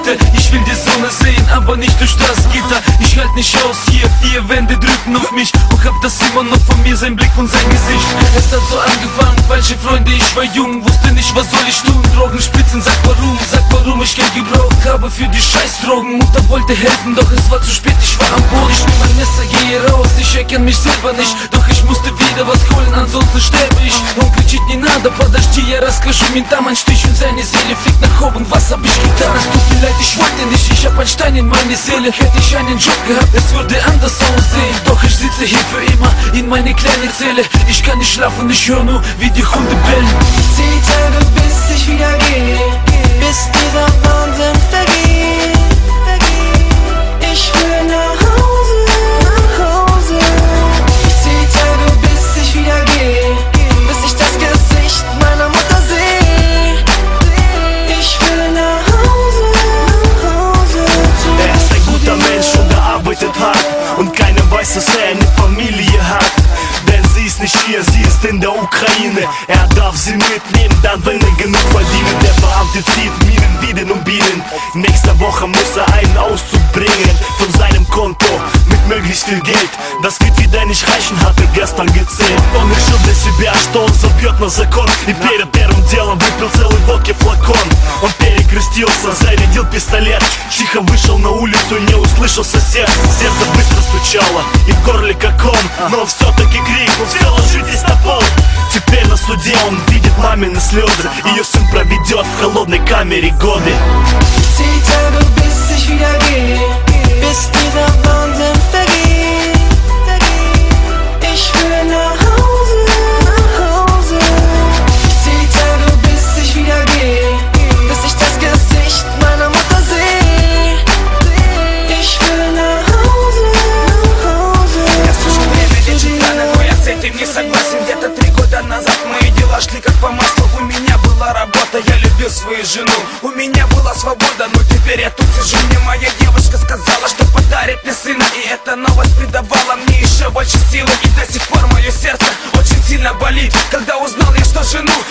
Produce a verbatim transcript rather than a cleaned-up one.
bitte. Ich will die Sonne sehen, aber nicht durch das Gitter. Ich halt nicht aus hier, vier Wände drücken auf mich und hab das immer noch von mir, sein Blick und sein Gesicht. Es hat so angefangen, falsche Freunde, ich war jung, wusste nicht, was soll ich tun. Drogen spritzen, sag warum, sag warum ich Geld gebraucht habe für die Scheißdrogen. Mutter wollte helfen, doch es war zu spät, ich war am Boden. Ich nehm mein Messer, gehe raus, ich erkenn mich selber nicht, doch ich musste wieder was holen, ansonsten sterbe ich. Он кричит, не надо, подожди, я расскажу ментам. Ein Stich und seine Seele fliegt nach oben, was hab ich getan? Es tut mir leid, ich wollte nicht, ich hab ein Stein in meine Seele. Hätte ich einen Job gehabt, es würde anders aussehen. Doch ich sitze hier für immer in meine kleine Zelle. Ich kann nicht schlafen, ich höre nur, wie die Hunde bellen. Zehn Tage bis ich wieder gehe, bis dieser Wahnsinn vergeht. Ich will nach Hause, nach Hause. Zehn Tage bis ich wieder gehe, bis ich das Gesicht meiner Mutter sehe. Ich will nach Hause, nach Hause. Er ist ein guter Mensch und er arbeitet hart und keiner weiß, dass er eine Familie hat. Denn sie ist nicht hier, sie ist in der Ukraine. Er darf sie mitnehmen, dann will er genug verdienen. Der Beamte zieht Minen, Bienen und Bienen. Nächste Woche muss er einen Auszug bringen von seinem Konto mit möglichst viel Geld. Das wird wieder nicht reichen, hat er gestern gezählt. Он решил для себя, что он забьет на закон. И перед первым делом выпил целый водки флакон. Он перекрестился, зарядил пистолет, тихо вышел на улицу, не услышал сосед. Сердце быстро стучало и в горле как он, но все-таки крикнул: все ложитесь на пол. Теперь на суде он видит мамины слезы. Ее сын проведет в холодной камере годы. Zehn Tage bis ich wieder gehe, bis dieser Wahnsinn vergeht. Ich will nach Hause, nach Hause. Zehn Tage bis ich wieder gehe, bis ich das Gesicht meiner Mutter sehe. Ich will nach Hause, nach Hause. Я слышу, время лечит раны, но я с этим не согласен. Где-то три года назад мои дела шли как по маслу. У меня была работа, я любил свою жену. У меня была свобода, но теперь я тут сижу. Мне моя девушка сказала, что подарит мне сына. И эта новость придавала мне еще больше силы. И до сих пор мое сердце очень сильно болит, когда узнал я, что жену